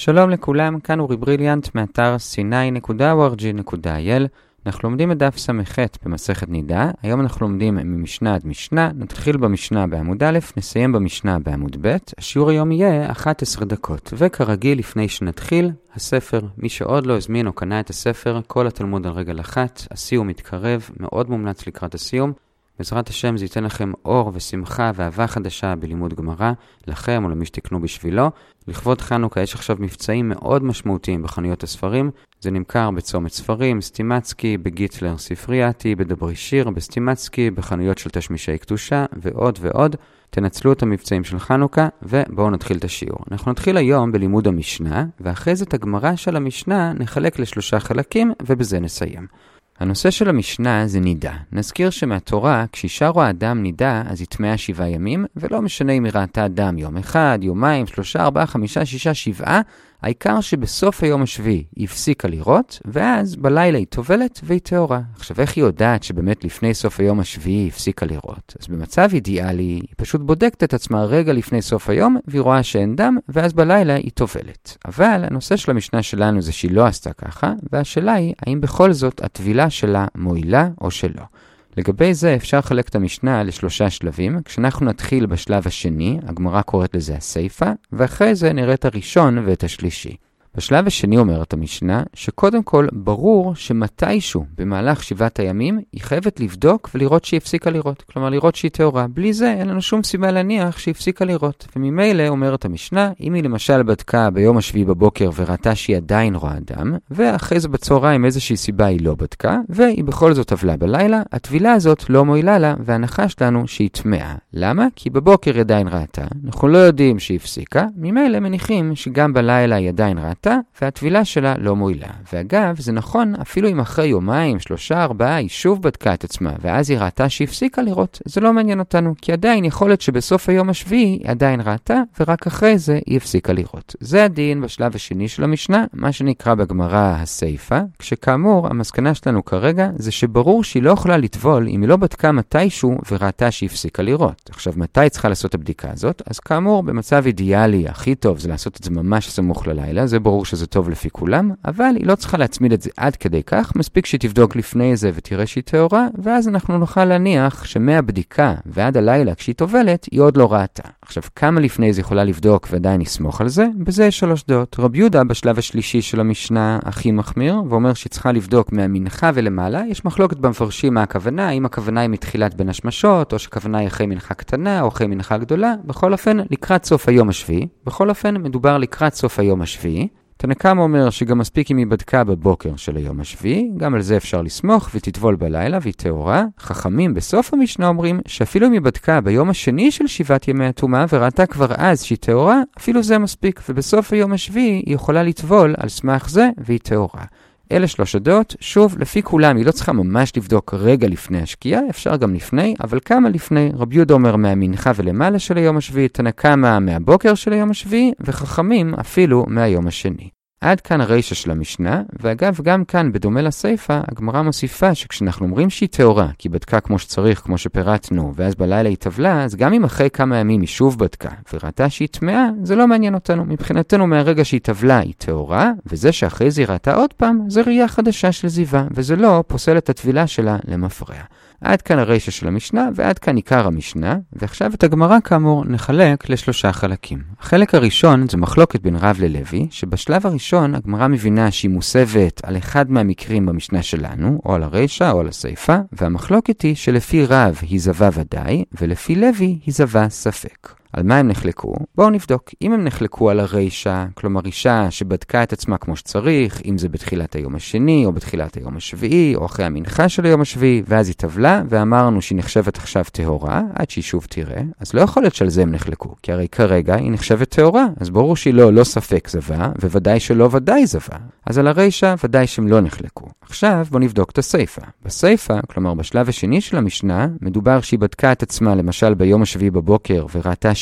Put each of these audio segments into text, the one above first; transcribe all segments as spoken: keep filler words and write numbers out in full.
שלום לכולם, כאן אורי בריליאנט מאתר סי ניין נקודה או אר ג'י נקודה איי אל. אנחנו לומדים את דף ס"ח במסכת נידה. היום אנחנו לומדים ממשנה עד משנה. נתחיל במשנה בעמוד א', נסיים במשנה בעמוד ב'. השיעור היום יהיה אחת עשרה דקות. וכרגיל, לפני שנתחיל, הספר, מי שעוד לא הזמין או קנה את הספר, כל התלמוד על רגל אחת, הסיום מתקרב, מאוד מומלץ לקראת הסיום. בעזרת השם זה ייתן לכם אור ושמחה ואהבה חדשה בלימוד גמרא, לכם או למי שתקנו בשבילו. לכבוד חנוכה יש עכשיו מבצעים מאוד משמעותיים בחנויות הספרים. זה נמכר בצומת ספרים, סטימצקי, בגיטלר, ספרייתי, בדברי שיר, בסטימצקי, בחנויות של תשמישי קדושה ועוד ועוד. תנצלו את המבצעים של חנוכה ובואו נתחיל את השיעור. אנחנו נתחיל היום בלימוד המשנה, ואחרי זה את הגמרא של המשנה נחלק לשלושה חלקים ובזה נסיים. הנושא של המשנה זה נידה. נזכיר שמהתורה, כששרו האדם נידה, אז יתמאה שבעה ימים, ולא משנה אם ראתה אדם יום אחד, יומיים, שלושה, ארבעה, חמישה, שישה, שבעה, העיקר שבסוף היום השביעי היא הפסיקה לראות, ואז בלילה היא טובלת והיא טהורה. עכשיו, איך היא יודעת שבאמת לפני סוף היום השביעי היא הפסיקה לראות? אז במצב אידיאלי, היא פשוט בודקת את עצמה רגע לפני סוף היום, והיא רואה שאין דם, ואז בלילה היא טובלת. אבל הנושא של המשנה שלנו זה שהיא לא עשתה ככה, והשאלה היא, האם בכל זאת הטבילה שלה מועילה או שלא? לגבי זה אפשר לחלק את המשנה לשלושה שלבים. כשאנחנו נתחיל בשלב השני, הגמרא קוראת לזה הסיפה, ואחרי זה נראה את הראשון ואת השלישי. בשלב השני אומרת המשנה, שקודם כל ברור שמתישהו במהלך שבעת הימים היא חייבת לבדוק ולראות שהיא הפסיקה לראות. כלומר, לראות שהיא טהורה. בלי זה אין לנו שום סיבה להניח שהיא הפסיקה לראות. וממילא אומרת המשנה, אם היא למשל בדקה ביום השביעי בבוקר וראתה שהיא עדיין רואה דם, ואחרי זה בצהריים איזושהי סיבה היא לא בדקה, והיא בכל זאת טבלה בלילה, הטבילה הזאת לא מועילה לה, וההנחה שלנו שהיא טמאה. למה? כי בבוקר היא עדיין ראתה, אנחנו לא יודעים שהיא הפסיקה, ממילא מניחים שגם בלילה היא עדיין ראתה, והטבילה שלה לא מועילה. ואגב, זה נכון, אפילו אם אחרי יומיים, שלושה, ארבעה, היא שוב בדקה את עצמה, ואז היא ראתה שהיא הפסיקה לראות, זה לא מעניין אותנו, כי עדיין יכול להיות שבסוף היום השביעי היא עדיין ראתה, ורק אחרי זה היא הפסיקה לראות. זה הדין בשלב השני של המשנה, מה שנקרא בגמרא הסיפה, כשכאמור, המסקנה שלנו כרגע, זה שברור שהיא לא יכולה לטבול אם היא לא בדקה מתישהו וראתה שהיא הפסיקה לראות. עכשיו, מתי צריכה לעשות את הבדיקה הזאת? אז כאמור, במצב אידיאלי, הכי טוב זה לעשות את זה ממש סמוך ללילה, זה ברור שזה טוב לפי כולם, אבל היא לא צריכה להצמיד את זה עד כדי כך, מספיק שהיא תבדוק לפני זה ותראה שהיא טהורה, ואז אנחנו נוכל להניח שמהבדיקה ועד הלילה כשהיא טובלת, היא עוד לא ראתה. עכשיו, כמה לפני זה יכולה לבדוק ועדיין נסמוך על זה? בזה יש שלוש דעות. רבי יהודה בשלב השלישי של המשנה הכי מחמיר, ואומר שהיא צריכה לבדוק מהמנחה ולמעלה. יש מחלוקת במפרשים מה הכוונה, אם הכוונה היא מתחילת בין השמשות, או שהכוונה היא אחרי מנחה קטנה, או אחרי מנחה גדולה. בכל אופן, לקראת סוף היום השביעי. בכל אופן, מדובר לקראת סוף היום השביעי. תנא קמא אומר שגם מספיק אם היא בדקה בבוקר של היום השביעי, גם על זה אפשר לסמוך ותטבול בלילה והיא טהורה. חכמים בסוף המשנה אומרים שאפילו אם היא בדקה ביום השני של שבעת ימי הטומאה וראתה כבר אז שהיא טהורה, אפילו זה מספיק, ובסוף היום השביעי היא יכולה לטבול על סמך זה והיא טהורה. אלה שלוש הדעות, שוב, לפי כולם, היא לא צריכה ממש לבדוק רגע לפני השקיעה, אפשר גם לפני, אבל כמה לפני? רבי יהודה אומר מהמנחה ולמעלה של היום השביעי, תנא קמא מהבוקר של היום השביעי, וחכמים אפילו מהיום השני. עד כאן הרישה של המשנה, ואגב גם כאן בדומה לסיפה, הגמרא מוסיפה שכשאנחנו אומרים שהיא טהורה, כי בדקה כמו שצריך, כמו שפירטנו, ואז בלילה היא טבלה, אז גם אם אחרי כמה ימים היא שוב בדקה, וראתה שהיא טמאה, זה לא מעניין אותנו. מבחינתנו מהרגע שהיא טבלה היא טהורה, וזה שאחרי זה היא ראתה עוד פעם, זה ראייה חדשה של זיווה, וזה לא פוסל את הטבילה שלה למפרע. עד כאן הרישה של המשנה, ועד כאן עיקר המשנה, ועכשיו את הגמרא כאמור נחלק לשלושה חלקים. החלק הראשון זה מחלוקת בין רב ללוי, שבשלב הראשון הגמרא מבינה שהיא מוסבת על אחד מהמקרים במשנה שלנו, או על הרישה או על הסיפה, והמחלוקת היא שלפי רב היא זווה ודאי, ולפי לוי היא זווה ספק. על מה הם נחלקו? בואו נבדוק. אם הם נחלקו על הרישה, כלומר אישה שבדקה את עצמה כמו שצריך, אם זה בתחילת היום השני, או בתחילת היום השביעי, או אחרי המנחה של היום השביעי, ואז היא טבלה, ואמרנו שהיא נחשבת עכשיו טהורה, עד שהיא שוב תראה, אז לא יכול להיות שעל זה הם נחלקו, כי הרי כרגע היא נחשבת טהורה, אז ברור שהיא לא, לא ספק זווה, וודאי שלא ודאי זווה. אז על הרישה ודאי שהם לא נחלקו. עכשיו בואו נבדוק את הסיפה. בסיפה, כלומר בשלב השני של המשנה, מדובר שהיא בדקה את עצמה למשל ביום השביעי בבוקר, וראתה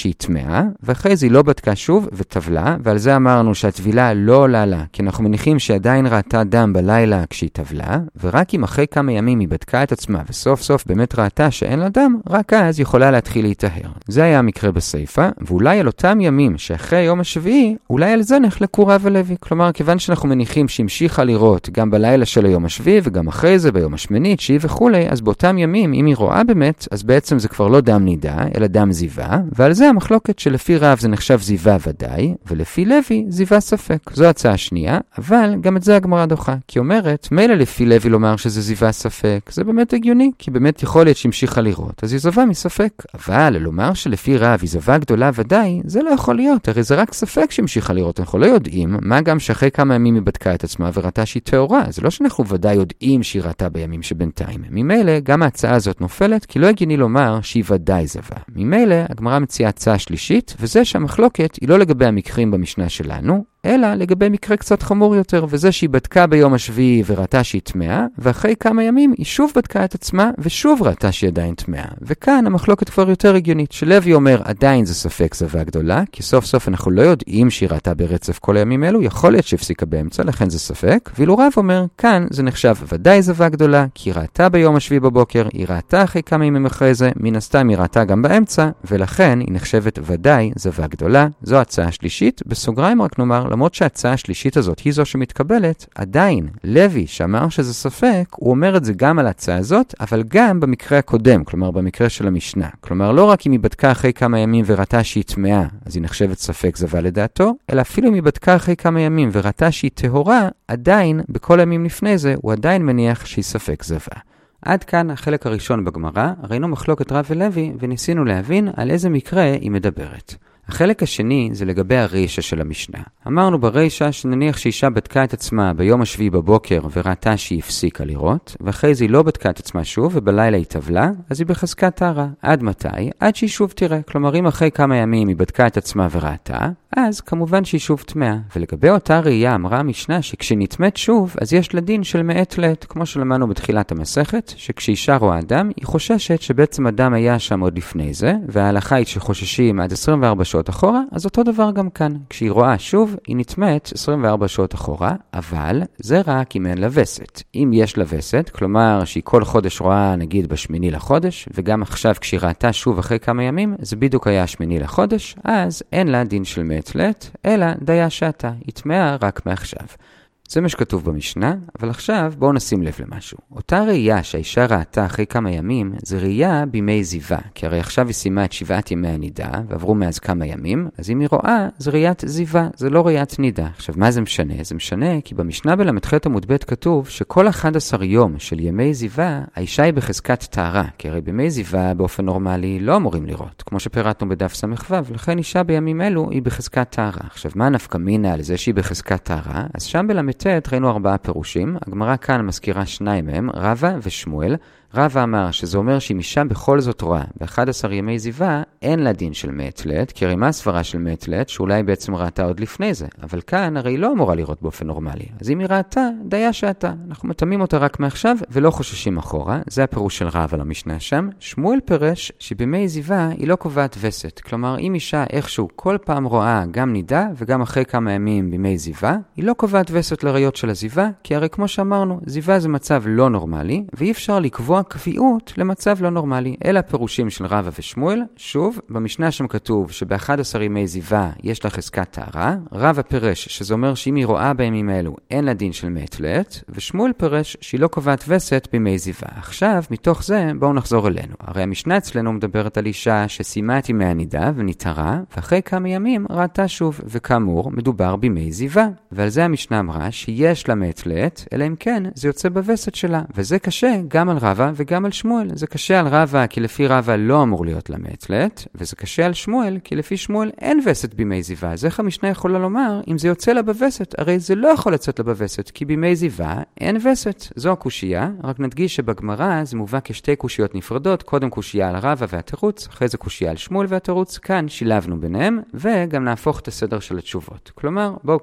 שהיא טמאה, ואחרי זה היא לא בדקה שוב וטבלה, ועל זה אמרנו שהטבילה לא עולה לה, כי אנחנו מניחים שעדיין ראתה דם בלילה כשהיא טבלה, ורק אם אחרי כמה ימים היא בדקה את עצמה וסוף סוף באמת ראתה שאין לה דם, רק אז יכולה להתחיל להתאהר. זה היה המקרה בסייפה, ואולי על אותם ימים שאחרי היום השביעי, אולי על זה נחלקו רב ולוי. כלומר, כיוון שאנחנו מניחים שהמשיכה לראות גם בלילה של היום השביעי וגם אחרי זה ביום השמיני, תשיעי וכולי, אז באותם ימים, אם היא רואה באמת, אז בעצם זה כבר לא דם נידה, אלא דם זיווה, ועל זה המחלוקת שלפי רב זה נחשב זיווה ודאי, ולפי לוי זיווה ספק. זו הצעה שנייה, אבל גם את זה הגמרא דוחה, כי אומרת, מילא לפי לוי לומר שזה זיווה ספק, זה באמת הגיוני, כי באמת יכול להיות שהמשיכה לראות, אז היא זווה מספק. אבל לומר שלפי רב היא זווה גדולה ודאי, זה לא יכול להיות, הרי זה רק ספק שהמשיכה לראות, אנחנו לא יודעים, מה גם שאחרי כמה ימים היא בדקה את עצמה וראתה שהיא טהורה, זה לא שאנחנו ודאי יודעים שהיא ראתה בימים שבינתיים. ממילא גם ההצעה הזאת נופלת, כי לא הגיוני לומר שהיא ודאי זווה. ממילא הגמרא מציעה הצעה שלישית, וזה שהמחלוקת היא לא לגבי המקרים במשנה שלנו, אלא לגבי מקרה קצת חמור יותר, וזה שהיא בדקה ביום השביעי וראתה שהיא טמאה, ואחרי כמה ימים היא שוב בדקה את עצמה ושוב ראתה שהיא עדיין טמאה. וכאן המחלוקת כבר יותר הגיונית, שלוי אומר עדיין זה ספק זווה גדולה, כי סוף סוף אנחנו לא יודעים שהיא ראתה ברצף כל הימים אלו, יכול להיות שהפסיקה באמצע, לכן זה ספק, ואילו רב אומר כאן זה נחשב ודאי זווה גדולה, כי היא ראתה ביום השביעי בבוקר, היא ראתה אחרי כמה ימים אחרי זה, מן הסתם היא ראתה גם באמצע, ולכן היא נחשבת ודאי זווה גדולה. זו הצעה שלישית. בסוגריים רק נאמר, למרות שההצעה השלישית הזאת היא זו שמתקבלת, עדיין לוי שאמר שזה ספק, הוא אומר את זה גם על ההצעה הזאת, אבל גם במקרה הקודם, כלומר במקרה של המשנה. כלומר לא רק אם היא בדקה אחרי כמה ימים וראתה שהיא טמאה, אז היא נחשבת ספק זווה לדעתו, אלא אפילו אם היא בדקה אחרי כמה ימים וראתה שהיא טהורה, עדיין בכל הימים לפני זה הוא עדיין מניח שהיא ספק זווה. עד כאן החלק הראשון בגמרא, ראינו מחלוקת רב ולוי וניסינו להבין על איזה מקרה היא מדברת. החלק השני זה לגבי הרישה של המשנה. אמרנו ברישה שנניח שאישה בדקה את עצמה ביום השביעי בבוקר וראתה שהיא הפסיקה לראות, ואחרי זה היא לא בדקה את עצמה שוב ובלילה היא טבלה, אז היא בחזקת טהרה. עד מתי? עד שהיא שוב תראה. כלומר אם אחרי כמה ימים היא בדקה את עצמה וראתה, אז כמובן שהיא שוב טמאה. ולגבי אותה ראייה אמרה המשנה שכשנטמאת שוב, אז יש לדין של מעת לעת, כמו שלמדנו בתחילת המסכת, שכשאישה רואה אדם, היא חוששת שבעצם אדם היה שם עוד לפני זה, וההלכה היא שחוששים עד עשרים וארבע שעות אחורה, אז אותו דבר גם כאן. כשהיא רואה שוב, היא נטמאת עשרים וארבע שעות אחורה, אבל זה רק אם אין לה וסת. אם יש לה וסת, כלומר שהיא כל חודש רואה נגיד בשמיני לחודש, וגם עכשיו כשהיא ראתה שוב אחרי כמה ימים, זה בדיוק היה השמיני לחודש, אז אין לה דין של מעת לעת, אלא דיה שעתה, היא טמאה רק מעכשיו. זה מה שכתוב במשנה, אבל עכשיו בואו נשים לב למשהו. אותה ראייה שהאישה ראתה אחרי כמה ימים, זה ראייה בימי זיווה, כי הרי עכשיו היא סיימה את שבעת ימי הנידה, ועברו מאז כמה ימים, אז אם היא רואה, זה ראיית זיווה, זה לא ראיית נידה. עכשיו מה זה משנה? זה משנה כי במשנה בל"ח עמוד ב' כתוב שכל אחד עשר יום של ימי זיווה, האישה היא בחזקת טהרה, כי הרי בימי זיווה באופן נורמלי לא אמורים לראות, כמו שפירטנו בדף ס"ו, ולכן אישה בימים אלו היא בחזקת טהרה. עכשיו מה נפקא מינה על זה שהיא בחזקת טהרה? אז שם בל"ט ראינו ארבעה פירושים, הגמרא כאן מזכירה שניים מהם, רבא ושמואל. רבא אמר שזה אומר שאם אישה בכל זאת רואה ב-אחד עשר ימי זיווה, אין לה דין של מעת לעת, כי הרי מה הסברה של מעת לעת? שאולי בעצם ראתה עוד לפני זה, אבל כאן הרי היא לא אמורה לראות באופן נורמלי. אז אם היא ראתה, דיה שעתה. אנחנו מתאמים אותה רק מעכשיו ולא חוששים אחורה, זה הפירוש של רבא למשנה שם. שמואל פירש שבימי זיווה היא לא קובעת וסת, כלומר אם אישה איכשהו כל פעם רואה גם נידה וגם אחרי כמה ימים בימי זיווה, היא לא קובעת וסת לראיות של הזיווה, כי הרי כמו שאמרנו, זיווה זה מצב לא נורמלי, ואי אפשר לקבוע קביעות למצב לא נורמלי. אלה הפירושים של רבא ושמואל. שוב, במשנה שם כתוב שב-אחד עשר ימי זיווה יש לה חזקת טהרה. רבא פירש שזה אומר שאם היא רואה בימים האלו אין לה דין של מעת לעת, ושמואל פירש שהיא לא קובעת וסת בימי זיווה. עכשיו, מתוך זה בואו נחזור אלינו. הרי המשנה אצלנו מדברת על אישה שסיימה את ימי הנידה ונתערה, ואחרי כמה ימים ראתה שוב, וכאמור מדובר בימי זיווה. ועל זה המשנה אמרה שיש לה מעת לעת, אלא אם כן זה יוצא בווסת שלה, וזה קשה גם על רבא וגם על שמואל. זה קשה על רבא כי לפי רבא לא אמור להיות לה מעת לעת, וזה קשה על שמואל כי לפי שמואל אין וסת בימי זיווה. אז איך המשנה יכולה לומר אם זה יוצא לה בווסת? הרי זה לא יכול לצאת לה בווסת, כי בימי זיווה אין וסת. זו הקושייה, רק נדגיש שבגמרא זה מובא כשתי קושיות נפרדות, קודם קושייה על רבא והתירוץ, אחרי זה קושייה על שמואל והתירוץ. כאן שילבנו ביניהם, וגם נהפוך את הסדר של התשובות. כלומר, בואו,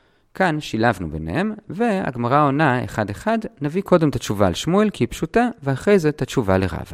כאן שילבנו ביניהם, והגמרא עונה אחד אחד, נביא קודם את התשובה על שמואל כי היא פשוטה, ואחרי זה את התשובה לרבא.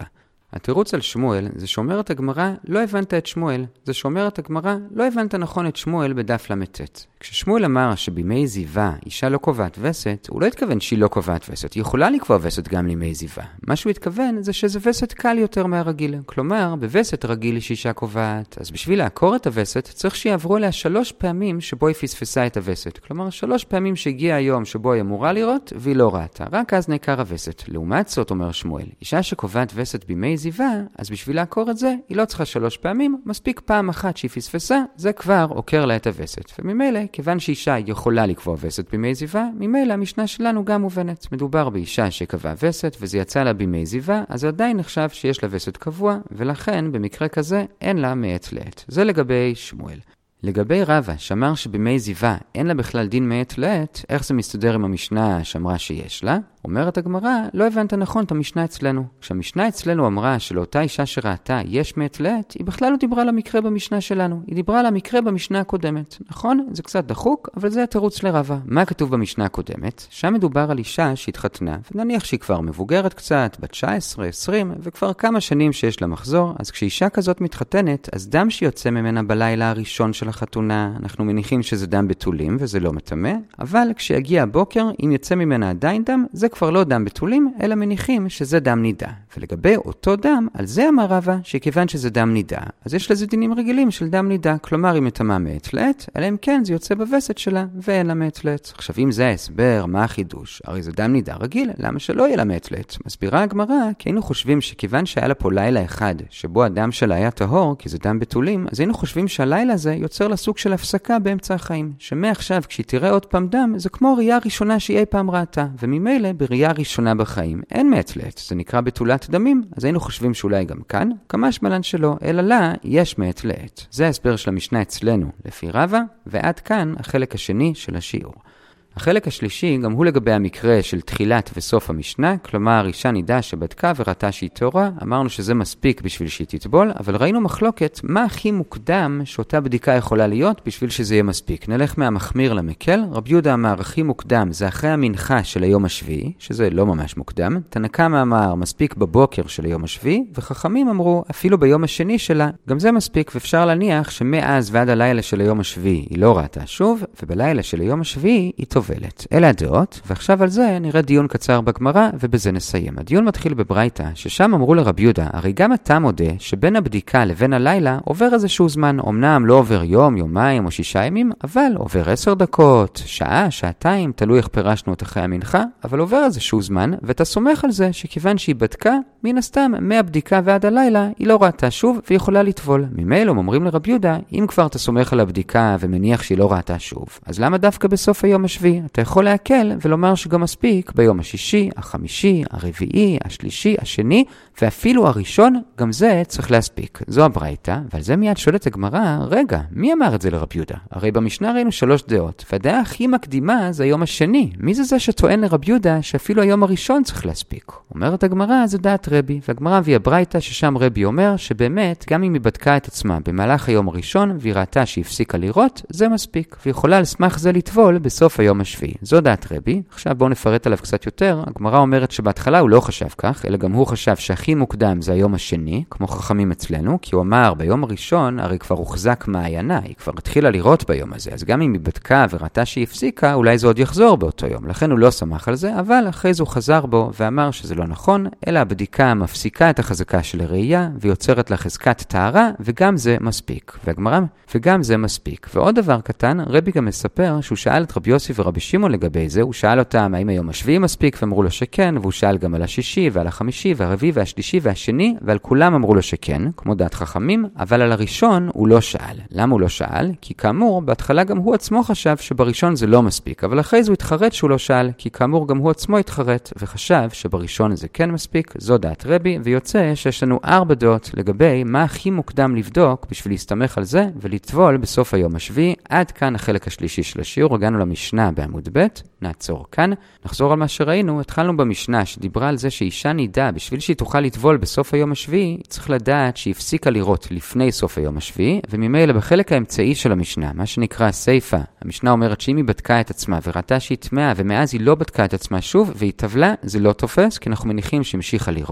התירוץ על שמואל זה שאומרת הגמרא, לא הבנת את שמואל. זה שאומרת הגמרא, לא הבנת נכון את שמואל בדף למתת. כששמואל אמר שבימי זיווה אישה לא קובעת וסת, הוא לא התכוון שהיא לא קובעת וסת. היא יכולה לקבוע וסת גם לימי זיווה. מה שהוא התכוון זה שזה וסת קל יותר מהרגיל. כלומר, בווסת רגיל שאישה קובעת. אז בשביל לעקור את הווסת, צריך שיעברו לה שלוש פעמים שבו היא פספסה את הווסת. כלומר, שלוש פעמים שהגיע היום שבו היא אמורה לראות והיא לא ראתה. רק אז נעקר הווסת. לעומת זאת, אומר שמואל, אישה שקובעת וסת בימי זיווה, אז בשביל לעקור את זה, היא לא צריכה שלוש פעמים, מספיק פעם אחת שהיא פספסה, זה כבר עוקר לה את הווסת. וממילא, כיוון שאישה יכולה לקבוע וסת בימי זיווה, ממילא המשנה שלנו גם מובנת. מדובר באישה שקבעה וסת, וזה יצא לה בימי זיווה, אז עדיין נחשב שיש לה וסת קבוע, ולכן במקרה כזה אין לה מעת לעת. זה לגבי שמואל. לגבי רבא, שאמר שבימי זיווה אין לה בכלל דין מעת לעת, איך זה מסתדר עם המשנה שאמרה שיש לה? אומרת הגמרא, לא הבנת נכון את המשנה אצלנו. כשהמשנה אצלנו אמרה שלאותה אישה שראתה יש מעת לעת, היא בכלל לא דיברה על המקרה במשנה שלנו. היא דיברה על המקרה במשנה הקודמת. נכון? זה קצת דחוק, אבל זה התירוץ לרבא. מה כתוב במשנה הקודמת? שם מדובר על אישה שהתחתנה, ונניח שהיא כבר מבוגרת קצת, בת תשע עשרה עשרים, וכבר כמה שנים שיש לה מחזור, אז כשאישה כזאת מתחתנת, אז דם שיוצא ממנה בלילה הראשון של החתונה, אנחנו מניחים שזה דם בתולים וזה לא מטמא, אבל כשיגיע הבוקר, אם יוצא ממנה עדיין דם, זה כבר לא דם בתולים, אלא מניחים שזה דם נידה. ולגבי אותו דם, על זה אמר רבא, שכיוון שזה דם נידה, אז יש לזה דינים רגילים של דם נידה, כלומר היא מטמאה מעת לעת, אלא אם כן זה יוצא בווסת שלה, ואין לה מעת לעת. עכשיו אם זה ההסבר, מה החידוש? הרי זה דם נידה רגיל, למה שלא יהיה לה מעת לעת? מסבירה הגמרא, כי היינו חושבים שכיוון שהיה לה פה לילה אחד, שבו הדם שלה היה טהור, כי זה דם בתולים, אז היינו חושבים שהלילה הזה יוצר לה סוג של הפסקה באמצע החיים, שמעכשיו כשהיא תראה עוד פעם דם, זה כמו ראייה ראשונה שהיא אי פעם ראתה, וממילא בראייה ראשונה בחיים אין מעת לעת, זה נקרא בתולת דמים, אז היינו חושבים שאולי גם כאן, כמה שמלן שלא, אלא לה יש מעת לעת. זה ההסבר של המשנה אצלנו, לפי רבא, ועד כאן החלק השני של השיעור. החלק השלישי גם הוא לגבי המקרה של תחילת וסוף המשנה, כלומר אישה נידה שבדקה וראתה שהיא טהורה, אמרנו שזה מספיק בשביל שהיא תטבול, אבל ראינו מחלוקת מה הכי מוקדם שאותה בדיקה יכולה להיות בשביל שזה יהיה מספיק. נלך מהמחמיר למקל, רבי יהודה אמר הכי מוקדם זה אחרי המנחה של היום השביעי, שזה לא ממש מוקדם, תנא קמא אמר מספיק בבוקר של היום השביעי, וחכמים אמרו אפילו ביום השני שלה, גם זה מספיק ואפשר להניח שמאז ועד הלילה של היום השביעי היא לא ראתה שוב, ובלילה של היום השביעי היא טובה. אלה הדעות, ועכשיו על זה נראה דיון קצר בגמרא, ובזה נסיים. הדיון מתחיל בברייתא, ששם אמרו לרבי יהודה, הרי גם אתה מודה שבין הבדיקה לבין הלילה עובר איזשהו זמן, אמנם לא עובר יום, יומיים או שישה ימים, אבל עובר עשר דקות, שעה, שעתיים, תלוי איך פירשנו את אחרי המנחה, אבל עובר איזשהו זמן, ואתה סומך על זה שכיוון שהיא בדקה, מן הסתם, מהבדיקה ועד הלילה, היא לא ראתה שוב ויכולה לטבול. ממילא אומרים לרבי יהודה, אם כבר אתה סומך על הבדיקה ומניח שהיא לא ראתה שוב, אז למה דווקא בסוף היום השביעי? אתה יכול להקל ולומר שגם מספיק ביום השישי, החמישי, הרביעי, השלישי, השני, ואפילו הראשון, גם זה צריך להספיק. זו הברייתא, ועל זה מיד שואלת הגמרא, רגע, מי אמר את זה לרבי יהודה? הרי במשנה ראינו שלוש דעות, והדעה הכי מקדימה זה היום השני. מי זה זה שטוען לרבי יהודה שאפילו היום הראשון צריך להספיק? אומרת הגמרא, זה דעת רבי, והגמרא הביאה ברייתא ששם רבי אומר שבאמת, גם אם היא בדקה את עצמה במהלך היום הראשון, והיא ראתה שהפסיקה לראות, זה מספיק, ויכולה לסמך זה לטבול בסוף היום השביעי. זו דעת רבי. עכשיו בואו נפרט עליו קצת יותר. הגמרא אומרת שבהתחלה הוא לא חשב כך, אלא גם הוא חשב שהכי מוקדם זה היום השני, כמו חכמים אצלנו, כי הוא אמר ביום הראשון הרי כבר הוחזק מעיינה, היא כבר התחילה לראות ביום הזה, אז גם אם היא בדקה וראתה שהיא הפסיקה, אולי זה עוד יחזור באותו יום. לכן הוא לא שמח על זה, אבל אחרי זה הוא חזר בו ואמר שזה לא נכון, אלא הבדיקה מפסיקה את החזקה של הראייה ויוצרת לה חזקת טהרה, וגם זה מספיק. והגמרא, וגם זה מספיק. ועוד דבר קטן, רבי גם מספר שהוא שאל את רבי יוסי ורבי שמעון לגבי זה, הוא שאל אותם האם היום השביעי מספיק, ואמרו לו שכן, והוא שאל גם על השישי ועל החמישי והרביעי והשלישי והשני, ועל כולם אמרו לו שכן, כמו דעת חכמים, אבל על הראשון הוא לא שאל. למה הוא לא שאל? כי כאמור, בהתחלה גם הוא עצמו חשב שבראשון זה לא מספיק, אבל אחרי זה הוא התחרט שהוא לא שאל, כי כאמור גם הוא עצמו התחרט וחשב שבראשון זה כן מספיק. זו דעת רבי, ויוצא שיש לנו ארבע דעות לגבי מה הכי מוקדם לבדוק בשביל להסתמך על זה ולטבול בסוף היום השביעי. עד כאן החלק השלישי של השיעור, הגענו למשנה בעמוד ב', נעצור כאן. נחזור על מה שראינו, התחלנו במשנה שדיברה על זה שאישה נידה, בשביל שהיא תוכל לטבול בסוף היום השביעי, צריך לדעת שהיא הפסיקה לראות לפני סוף היום השביעי, וממילא בחלק האמצעי של המשנה, מה שנקרא סייפה, המשנה אומרת שאם היא בדקה את עצמה וראתה שהיא טמאה, ומאז היא לא בדקה את עצמה שוב, והיא טבלה, זה לא תופס, כי אנחנו מניחים שהמשיכה לראות.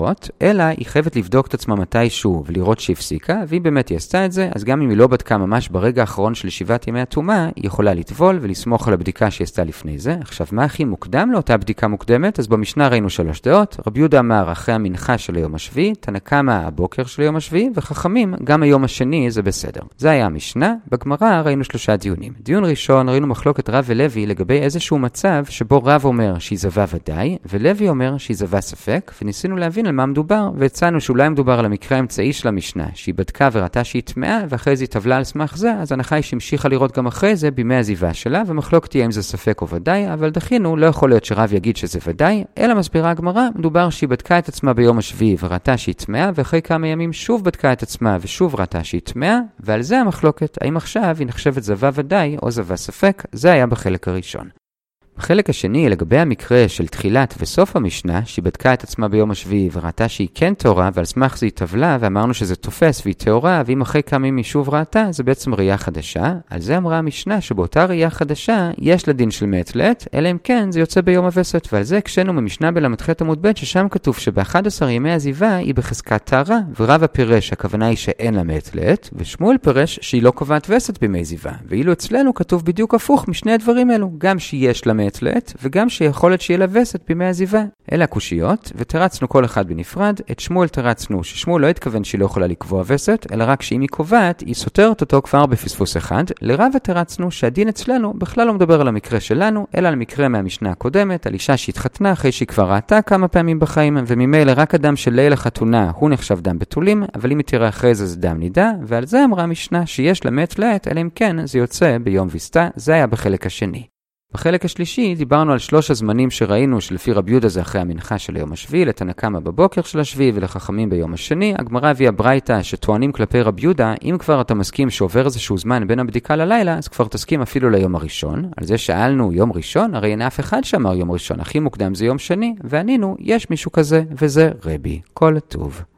לראות, אלא היא חייבת לבדוק את עצמה מתישהו ולראות שהיא הפסיקה, ואם באמת היא עשתה את זה, אז גם אם היא לא בדקה ממש ברגע האחרון של שבעת ימי הטומאה, היא יכולה לטבול ולסמוך על הבדיקה שהיא עשתה לפני זה. עכשיו, מה הכי מוקדם לאותה בדיקה מוקדמת? אז במשנה ראינו שלוש דעות. רבי יהודה אמר אחרי המנחה של היום השביעי, תנא קמא הבוקר של היום השביעי, וחכמים גם היום השני זה בסדר. זה היה המשנה. בגמרא ראינו שלושה דיונים. דיון ראשון ראינו מחלוקת רב ולוי לגבי איזשהו מצב שבו רב אומר שהיא זבה ודאי, ולוי אומר שהיא זבה ספק, וניסינו להבין על מה מדובר, והצענו שאולי מדובר על המקרה האמצעי של המשנה, שהיא בדקה וראתה שהיא טמאה, ואחרי זה היא טבלה על סמך זה, אז ההנחה היא שהמשיכה לראות גם אחרי זה בימי הזיבה שלה, ומחלוקת תהיה אם זה ספק או ודאי, אבל דחינו, לא יכול להיות שרב יגיד שזה ודאי, אלא מסבירה הגמרא, מדובר שהיא בדקה את עצמה ביום השביעי וראתה שהיא טמאה, ואחרי כמה ימים שוב בדקה את עצמה ושוב ראתה שהיא טמאה, ועל זה המחלוקת, האם עכשיו היא נחשבת זבה ודאי או זבה ספק, זה היה בחלק הראשון. בחלק השני, לגבי המקרה של תחילת וסוף המשנה, שהיא בדקה את עצמה ביום השביעי וראתה שהיא כן תאורה, ועל סמך זה היא טבלה, ואמרנו שזה תופס והיא תאורה, ואם אחרי כמה ימים שוב ראתה, זה בעצם ראייה חדשה. על זה אמרה המשנה שבאותה ראייה חדשה יש לה דין של מעת לעת, אלא אם כן זה יוצא ביום הווסת, ועל זה הקשנו ממשנה בל"ח עמוד ב' ששם כתוב שב-אחד עשר ימי הזיבה היא בחזקת טהרה, ורבא פירש הכוונה היא שאין לה מעת לעת, ושמואל פירש שהיא לא קובעת וסת בימי זיבה. ואילו אצלנו כתוב בדיוק הפוך משני הדברים אלו, גם שיש לה מעת לעת, וגם שיכולת שיהיה לה וסת בימי הזיבה. אלה הקושיות, ותרצנו כל אחד בנפרד. את שמואל תרצנו ששמואל לא התכוון שהיא לא יכולה לקבוע וסת, אלא רק שאם היא קובעת, היא סותרת אותו כבר בפספוס אחד. לרבא תרצנו שהדין אצלנו בכלל לא מדבר על המקרה שלנו, אלא על המקרה מהמשנה הקודמת, על אישה שהתחתנה אחרי שהיא כבר ראתה כמה פעמים בחיים, וממילא רק אדם של ליל החתונה הוא נחשב דם בתולים, אבל אם היא תראה אחרי זה זה דם נידה, ועל זה אמרה המשנה שיש לה מעת לעת, אלא אם כן זה יוצא ביום ויסתה. זה היה בחלק השני. בחלק השלישי דיברנו על שלוש הזמנים שראינו שלפי רבי יהודה זה אחרי המנחה של היום השביעי, לתנא קמא בבוקר של השביעי ולחכמים ביום השני. הגמרא הביאה ברייתא שטוענים כלפי רבי יהודה, אם כבר אתה מסכים שעובר איזשהו זמן בין הבדיקה ללילה, אז כבר תסכים אפילו ליום הראשון. על זה שאלנו יום ראשון, הרי אין אף אחד שאמר יום ראשון, הכי מוקדם זה יום שני, וענינו יש מישהו כזה, וזה רבי. כל טוב.